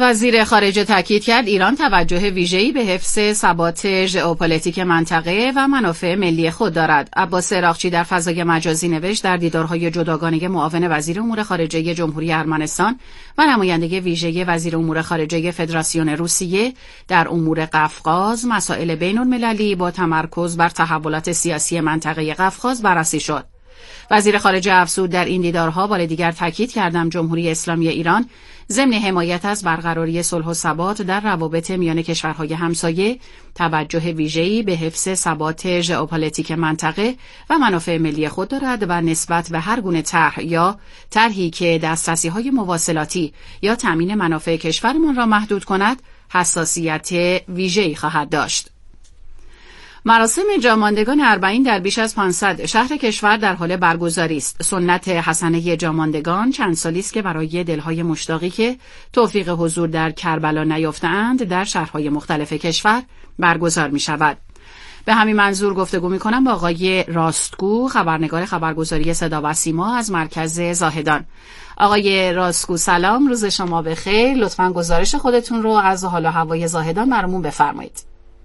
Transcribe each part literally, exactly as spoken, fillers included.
وزیر خارجه تاکید کرد ایران توجه ویژه‌ای به حفظ ثبات ژئوپلیتیک منطقه و منافع ملی خود دارد. عباس عراقچی در فضای مجازی نوشت در دیدارهای جداگانه معاون وزیر امور خارجه جمهوری ارمنستان و نماینده ویژه وزیر امور خارجه فدراسیون روسیه در امور قفقاز مسائل بین‌المللی با تمرکز بر تحولات سیاسی منطقه قفقاز بررسی شد. وزیر خارجه افزود در این دیدارها بار دیگر تاکید کردم جمهوری اسلامی ایران ضمن حمایت از برقراری صلح و ثبات در روابط میان کشورهای همسایه توجه ویژه‌ای به حفظ ثبات ژئوپلیتیک منطقه و منافع ملی خود دارد و نسبت به هر گونه طرح یا طرحی که دسترسی‌های مواصلاتی یا تامین منافع کشورمان را محدود کند حساسیت ویژه‌ای خواهد داشت. مراسم جاماندگان اربعین در بیش از پانصد شهر کشور در حال برگزاری است. سنت حسنه جاماندگان چند سالی است که برای دلهای مشتاقی که توفیق حضور در کربلا نیافته‌اند در شهرهای مختلف کشور برگزار می شود. به همین منظور گفتگو می کنم با آقای راستگو، خبرنگار خبرگزاری صدا و سیما از مرکز زاهدان. آقای راستگو سلام، روز شما بخیر. لطفاً گزارش خودتون رو از حال و هوای زاهدان برامون بفرمایید.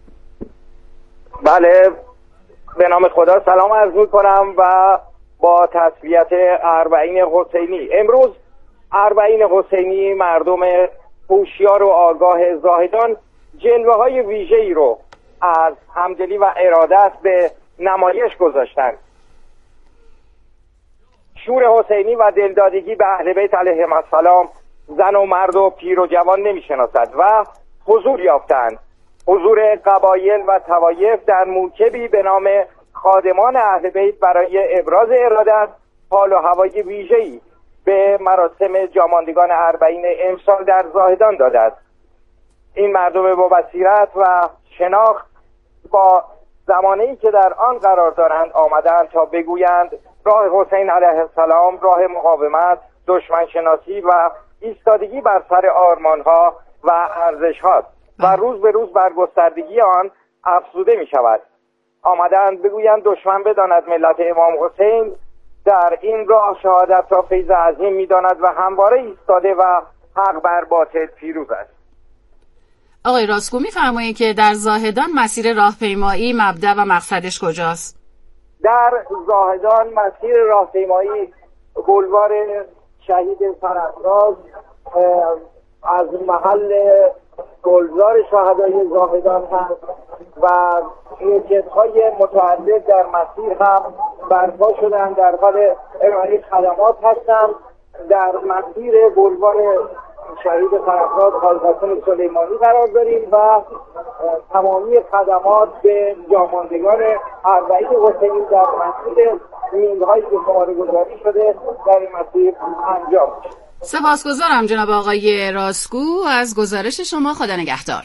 بله، به نام خدا سلام عرض میکنم و با تسلیت اربعین حسینی. امروز اربعین حسینی مردم هوشیار و آگاه زاهدان جلوه های ویژه‌ای رو از همدلی و ارادت به نمایش گذاشتند. شور حسینی و دلدادگی به اهل بیت علیهم السلام زن و مرد و پیر و جوان نمیشناسد و حضور یافتند. حضور قبایل و طوایف در موکبی به نام خادمان اهل بیت برای ابراز ارادت حال و هوای ویژه‌ای به مراسم جاماندگان اربعین امسال در زاهدان داده است. این مردم با بصیرت و شناخت با زمانه‌ای که در آن قرار دارند آمدند تا بگویند راه حسین علیه السلام راه مقاومت، دشمن شناسی و ایستادگی بر سر آرمان‌ها و ارزش‌هاست و روز به روز بر گستردگی آن افزوده می شود. آمدند بگویند دشمن بداند ملت امام حسین در این راه شهادت را فیض عظیم می داند و همواره ایستاده و حق بر باطل پیروز است. آقای راستگو می‌فرمایید که در زاهدان مسیر راهپیمایی مبدأ و مقصدش کجاست؟ در زاهدان مسیر راهپیمایی بولوار شهید سرافراز از محل گلزار شهدای زاهدان هست و روکت‌های متعدد در مسیر هم برپا شدن، در حال ارائه خدمات هستند. در مسیر بولوار شهید سرافراز حاج سلیمانی قرار داریم و تمامی خدمات به جاماندگان اربعین حسینی در مسیر میل‌هایی که شماره گذاری شده در این مسیر انجام شد. سپاسگزارم جناب آقای راستگو از گزارش شما. خدا نگهدار.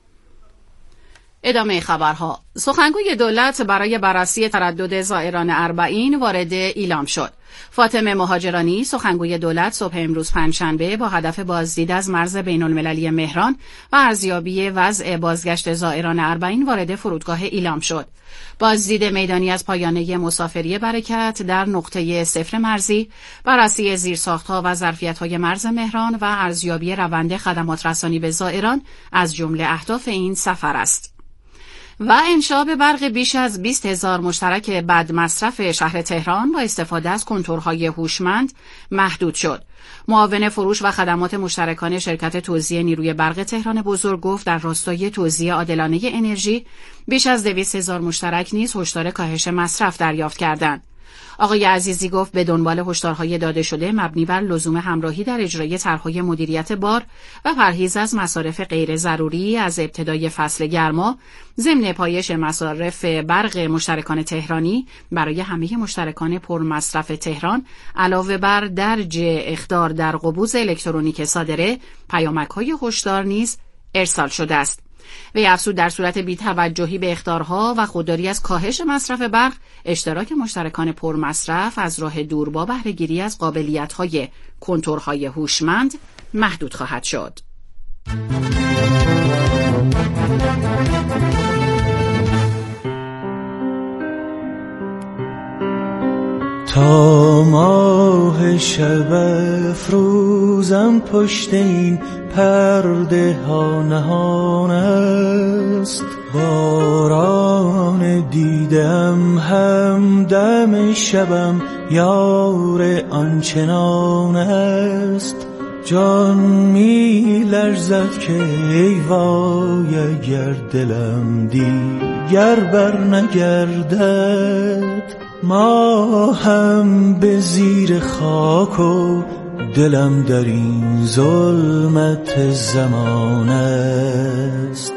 ادامه خبرها. سخنگوی دولت برای بررسی تردد زائران اربعین وارد ایلام شد. فاطمه مهاجرانی سخنگوی دولت صبح امروز پنجشنبه با هدف بازدید از مرز بین‌المللی مهران و ارزیابی وضع بازگشت زائران اربعین وارد فرودگاه ایلام شد. بازدید میدانی از پایانه مسافری برکت در نقطه صفر مرزی، بررسی زیرساخت‌ها و ظرفیت‌های مرز مهران و ارزیابی روند خدمات رسانی به زائران از جمله اهداف این سفر است. و انشاب برق بیش از بیست هزار مشترک بد مصرف شهر تهران با استفاده از کنتورهای هوشمند محدود شد. معاون فروش و خدمات مشترکان شرکت توزیع نیروی برق تهران بزرگ گفت در راستای توزیع عادلانه انرژی بیش از دویست هزار مشترک نیز هشدار کاهش مصرف دریافت کردند. آقای عزیزی گفت به دنبال هشدارهای داده شده مبنی بر لزوم همراهی در اجرای طرح‌های مدیریت بار و پرهیز از مصارف غیر ضروری از ابتدای فصل گرما ضمن پایش مصارف برق مشترکان تهرانی برای همه مشترکان پرمصرف تهران علاوه بر درج اخطار در قبوز الکترونیک صادره پیامک‌های هشدار نیز ارسال شده است. وی افزود در صورت بی‌توجهی به اخطارها و خودداری از کاهش مصرف برق، اشتراک مشترکان پرمصرف از راه دور با بهره‌گیری از قابلیت‌های کنتورهای هوشمند محدود خواهد شد. تا ماه شب افروزم پشت این پرده ها نهان است. باران دیدم همدم شبم یار آنچنان است. جان می لرزد که ای وای اگر دلم دیگر بر نگردد. ما هم به زیر خاک و دلم در این ظلمت زمان است.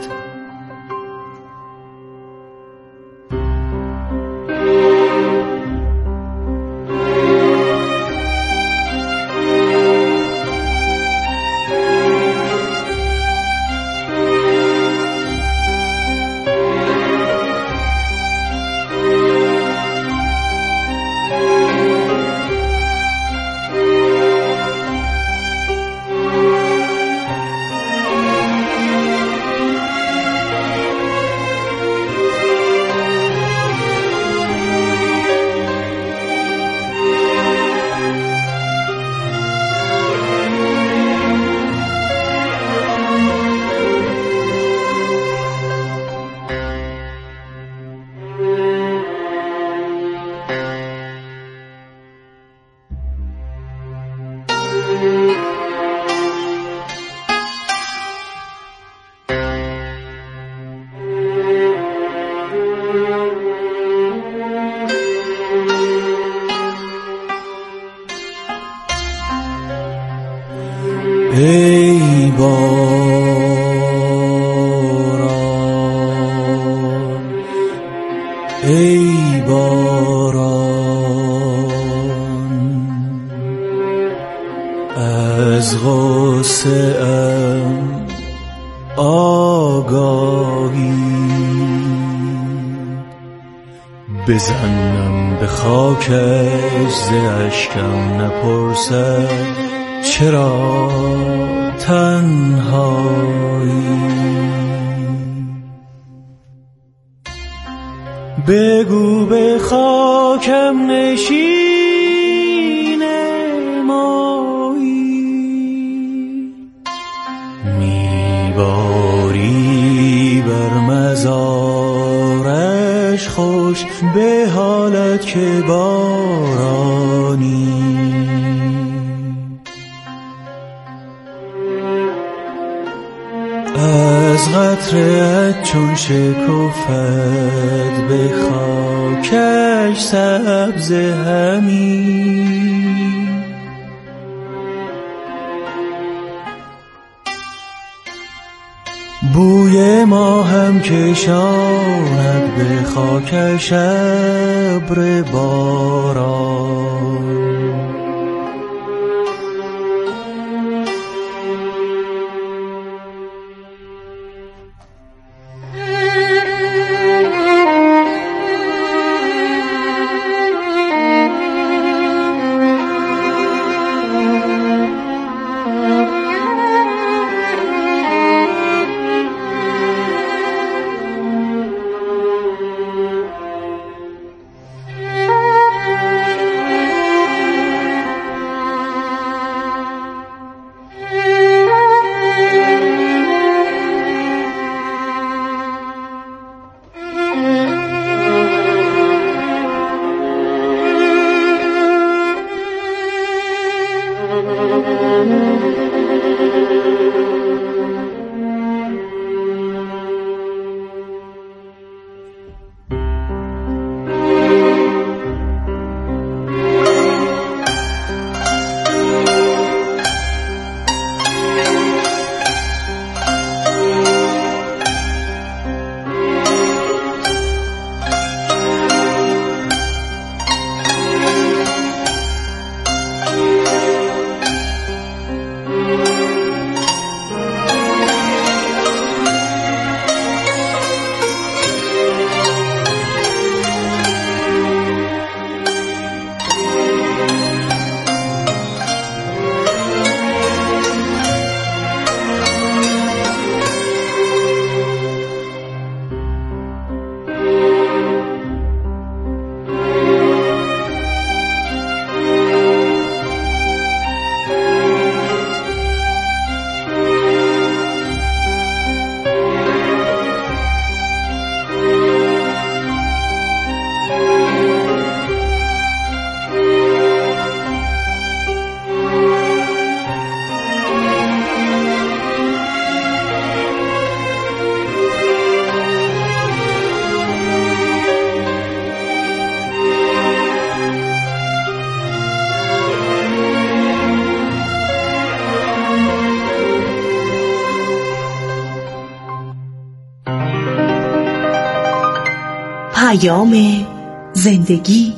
ای باران ای باران از غصه ام آگاهی بزنم به خاکش ز اشکم نپرسد چرا تنهایی. بگو به خاکم نشین مایی میباری بر مزارش خوش به حالت که بارانی. از قطره‌ات چون شکفت به خاکش سبز همی بوی ما هم کشاند به خاکش ابر باران. پیام زندگی.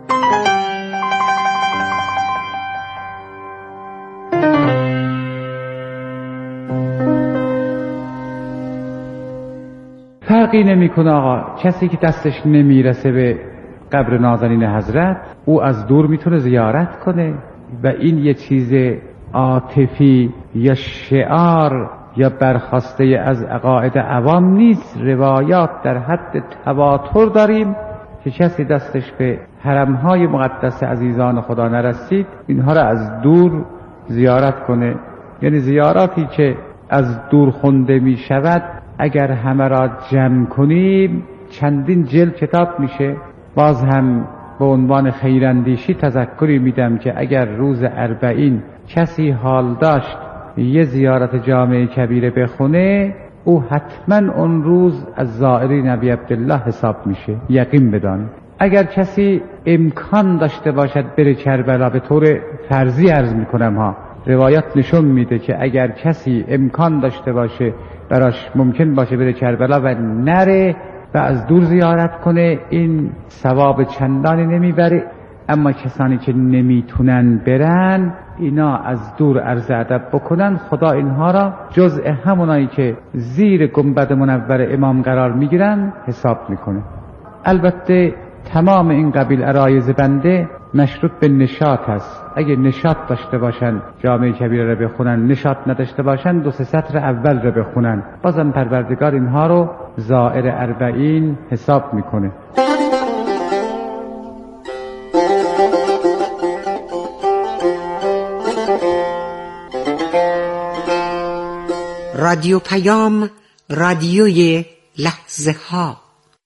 فرقی نمیکنه آقا، کسی که دستش نمیرسه به قبر نازنین حضرت او از دور میتونه زیارت کنه و این یه چیز عاطفی یا شعار یا برخواسته از عقاید عوام نیست. روایات در حد تواتر داریم که کسی دستش به حرمهای مقدس عزیزان خدا نرسید اینها را از دور زیارت کنه. یعنی زیاراتی که از دور خونده می شود اگر همه را جمع کنیم چندین جلد کتاب میشه. باز هم به عنوان خیراندیشی تذکری میدم که اگر روز اربعین کسی حال داشت یه زیارت جامع کبیره بخونه او حتما اون روز از زائری نبی عبدالله حساب میشه، یقین بدانید. اگر کسی امکان داشته باشد بره کربلا، به طور فرضی عرض میکنم ها، روایات نشون میده که اگر کسی امکان داشته باشه براش ممکن باشه بره کربلا و نره و از دور زیارت کنه این ثواب چندانی نمیبره. اما کسانی که نمیتونن برن اینا از دور عرض ادب بکنن، خدا اینها را جزء همونایی که زیر گنبد منور امام قرار میگیرن حساب میکنه. البته تمام این قبیل عرایض بنده مشروط به نشاط است. اگه نشاط داشته باشن جامعه کبیره را بخونن، نشاط نداشته باشن دو سه سطر اول را بخونن، بازم پروردگار اینها رو زائر اربعین حساب میکنه. رادیو پیام، رادیوی لحظه ها.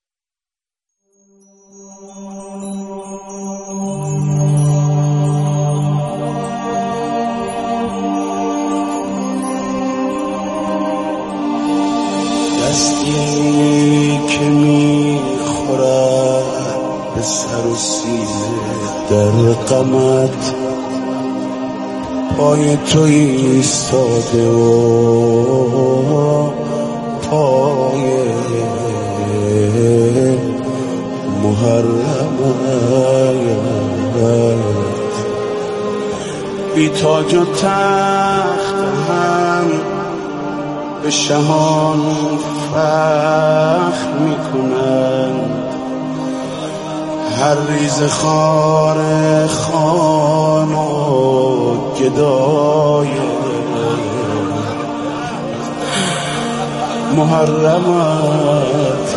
دستی که میخورد به سر و سینه در غمت، پای تو ایستاده و پای محرمت، بی تاج و تخت هم به شهان فخر میکنند، هر ریز خار خان و گدای محرمت.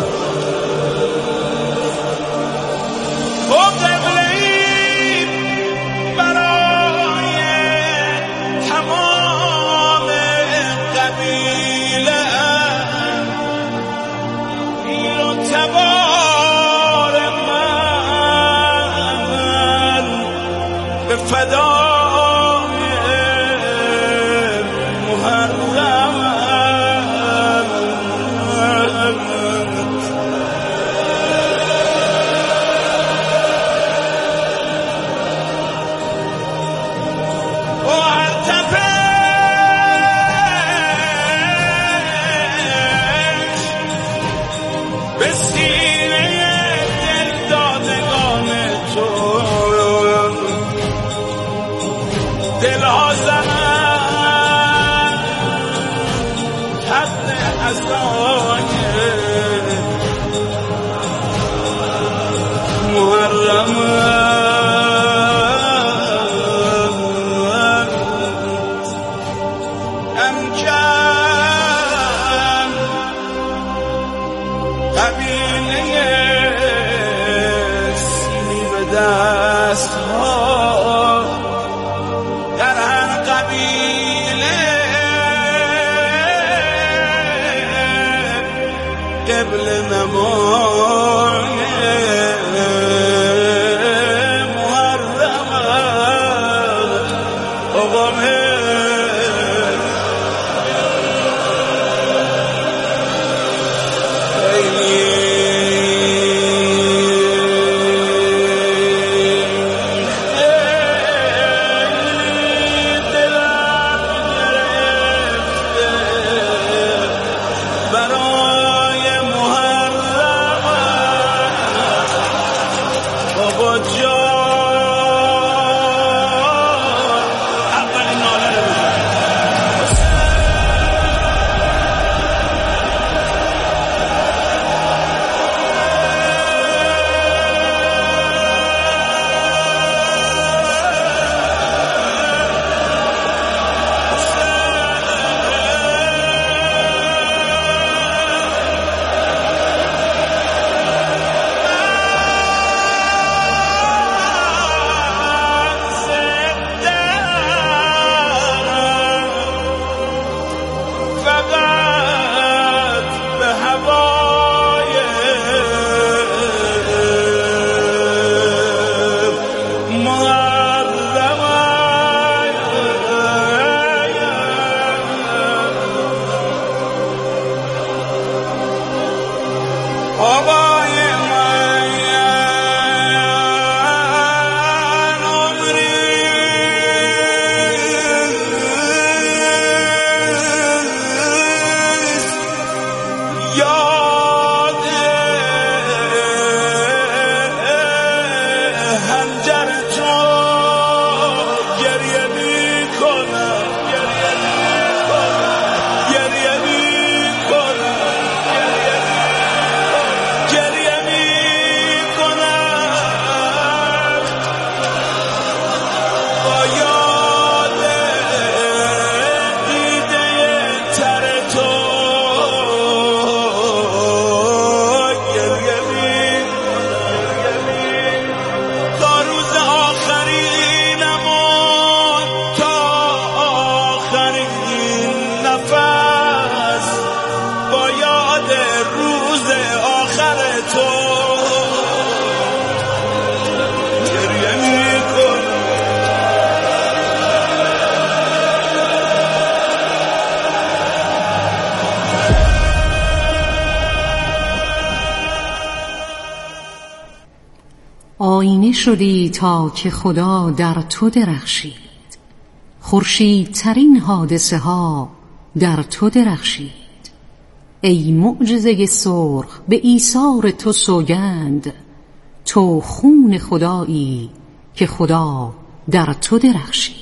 آینه شدی تا که خدا در تو درخشید، خورشیدترین حادثه ها در تو درخشید. ای معجزه سرخ به ایثار تو سوگند، تو خون خدایی که خدا در تو درخشید.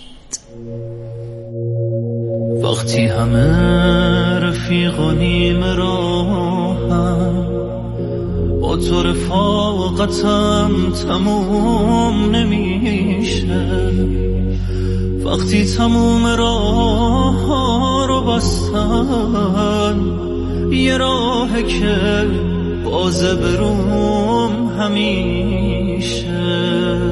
وقتی همه رفیق و نیم راهم، با تو رفاقتم تموم نمیشه. وقتی تموم راه ها رو بستن، یه راه که بازه بروم همیشه.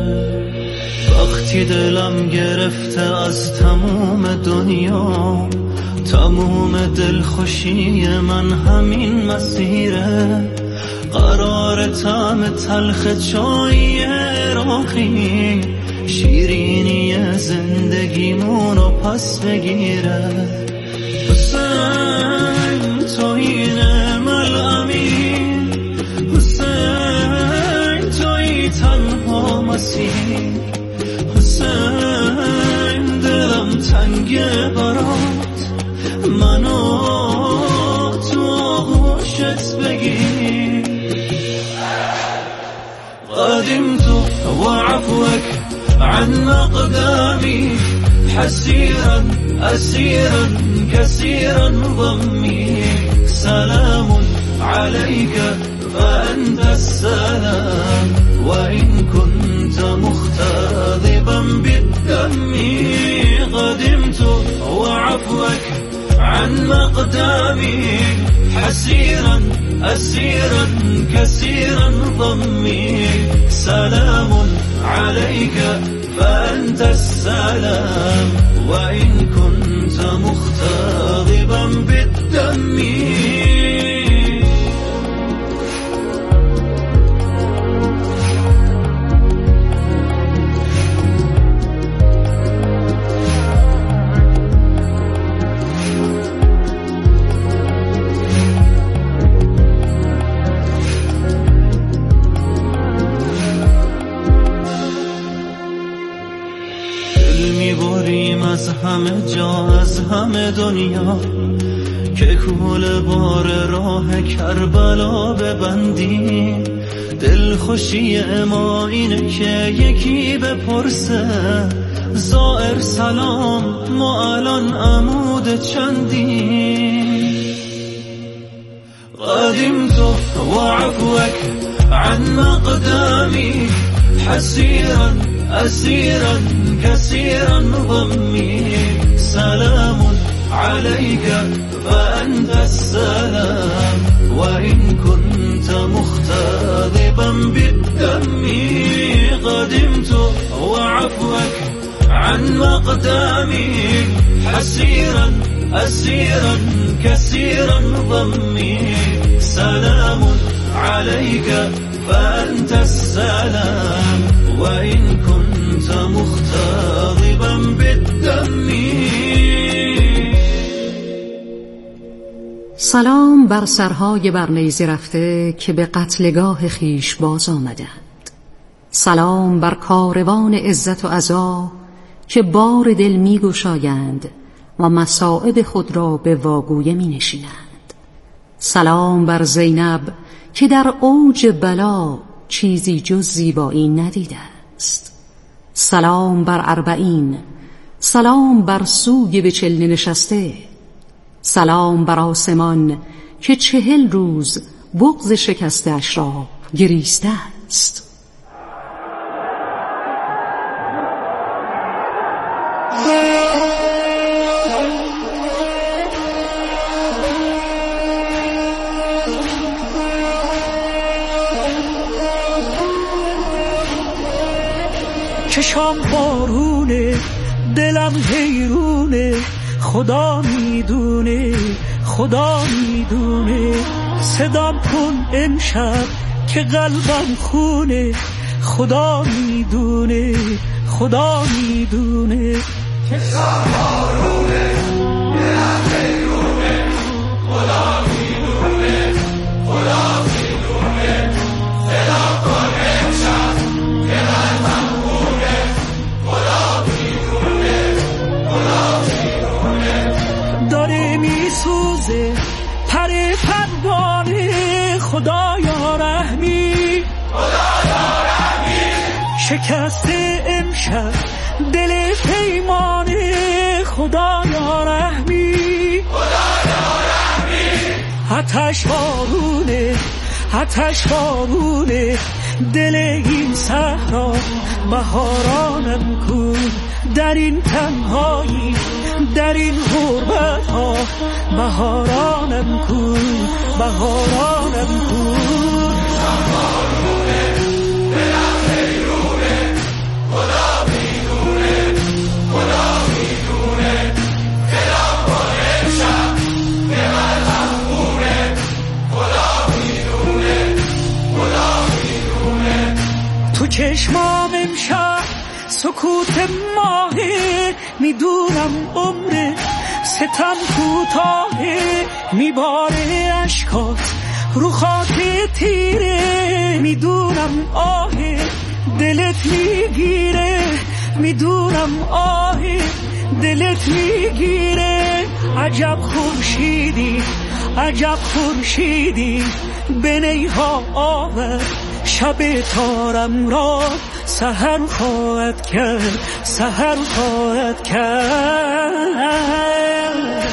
وقتی دلم گرفته از تموم دنیا، تموم دلخوشی من همین مسیره. قرار طعم تلخ چای عراقی، شیرینی زندگیمونو پس بگیره. حسین تویی ملعمی، حسین تویی تنها مسیح. حسین دلم تنگه برات، منو تو آغوشت بگیر. قدمت وعفوك عن أقدامي، حسيرا أسيرا كثيرا ضمي. سلام عليك فأنت السلام، وإن كنت مختضبا بالدم. قدمت وعفوك عن مقدامي، حسيرا أسيرا كثيرا ضمي. سلام عليك فأنت السلام، وإن كنت مختضبا بالدم. از همه جا از همه دنیا، که کول بار راه کربلا ببندی. دلخوشی ما اینه که یکی بپرسه زائر سلام، ما الان عمود چندی. قدمت وعفوك عن مقدامي، حسيرا أسيرا كثيرا ضمي. سلام عليك فأنت السلام، وإن كنت مختضبا بالدم. قدمت وعفوك عن مقدامي، حسيرا أسيرا كثيرا ضمي. سلام عليك فأنت السلام، وإن كنت مختضبا بالدم. سلام بر سرهای برنیزه رفته که به قتلگاه خیش باز آمدند. سلام بر کاروان عزت و عزا که بار دل می گشایند و مصائب خود را به واگویه می نشینند. سلام بر زینب که در اوج بلا چیزی جز زیبایی ندیده است. سلام بر اربعین، سلام بر سوی به چلنه نشسته. سلام بر آسمان که چهل روز بغض شکسته اش را گریسته است. چشام بارونه، دلم حیرونه، خدا میدونه، خدا میدونه. صدام کن امشب که قلبم خونه، خدا میدونه، خدا میدونه. چشام بارونه، دلم حیرونه، خدا میدونه، خدا میدونه. صدام کن امشب شکسته امشب دل پیمانه خدایا رحمی، خدایا رحمی. آتش بارونه آتش بارونه دل این صحرا، بهارانم کو در این تنهایی، در این غربت ها، بهارانم کو بهارانم کو. بهارونه دلم حیرونه، خدا میدونه خدا میدونه دلم با امشب به من مغمونه، خدا میدونه خدا میدونه. تو چشمام امشب سکوت ماهه، میدونم عمر ستم کوتاهه، میباره اشکات رو خاک تیره، میدونم آه دلت میگیره، میدونم آه دلت میگیره. عجب خورشیدی عجب خورشیدی به نیها آور، شب تارم را سحر خواهد کرد سحر خواهد کرد.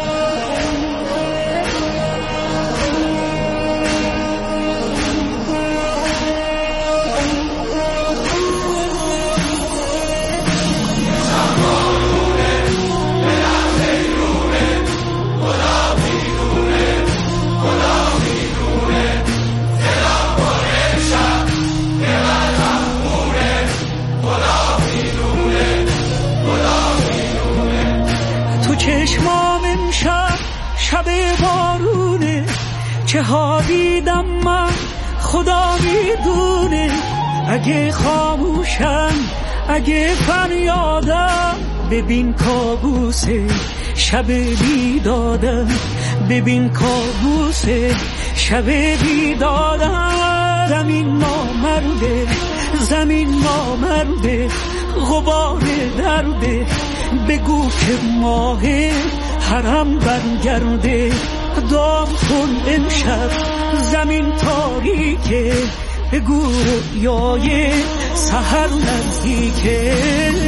چشمام امشب شب بارونه، چه ها دیدم من خدا میدونه. اگه خاموشم اگه فریادم، ببین کابوسه شب بیدادم، ببین کابوسه شب بیدادم. زمین نامرده زمین نامرده غبار درده، بگو که ماه حرم برگرده. دام کن امشب زمین تاریکه، بگو رویای سحر نزدیکه.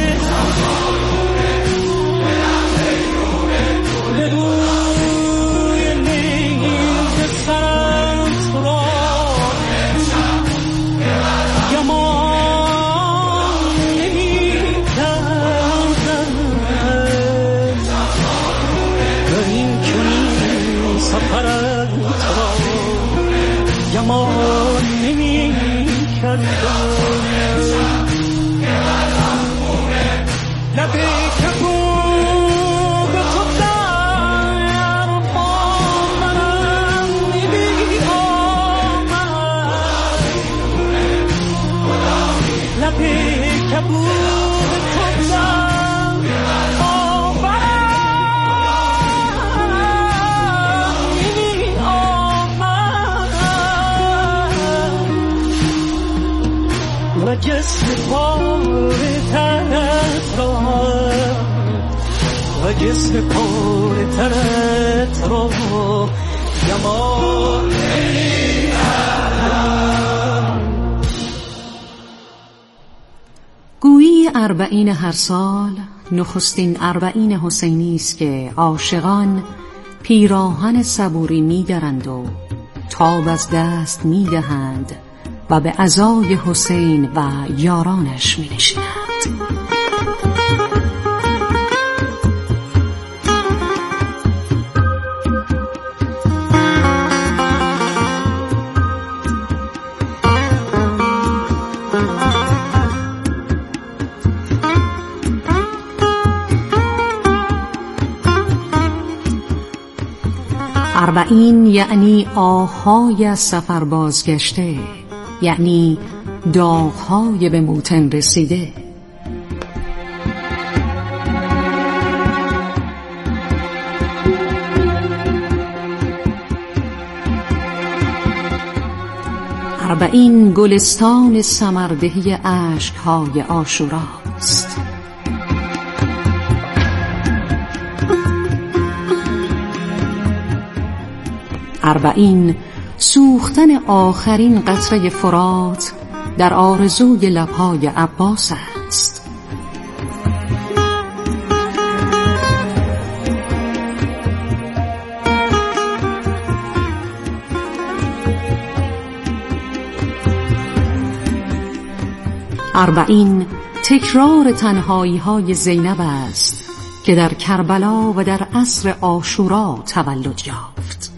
بگوی نیز سرم تو را یمان نمی کردم. لبه کبود تو در با منم نمی آمد، لبه کبود تو در و جسم پاره ترت را و جسم پاره ترت را یمان نمی‌دارم. گویی اربعین هر سال نخستین اربعین حسینی است که عاشقان پیراهن صبوری می‌درند و تاب از دست می‌دهند و به عزای حسین و یارانش می نشینند. اربعین یعنی آهای از سفر بازگشته، یعنی داغ‌های به موتن رسیده. اربعین گلستان ثمردهی اشک‌های عاشوراست. اربعین سوختن آخرین قطره فرات در آرزوی لبهای عباس است. اربعین تکرار تنهایی های زینب است که در کربلا و در عصر عاشورا تولد یافت.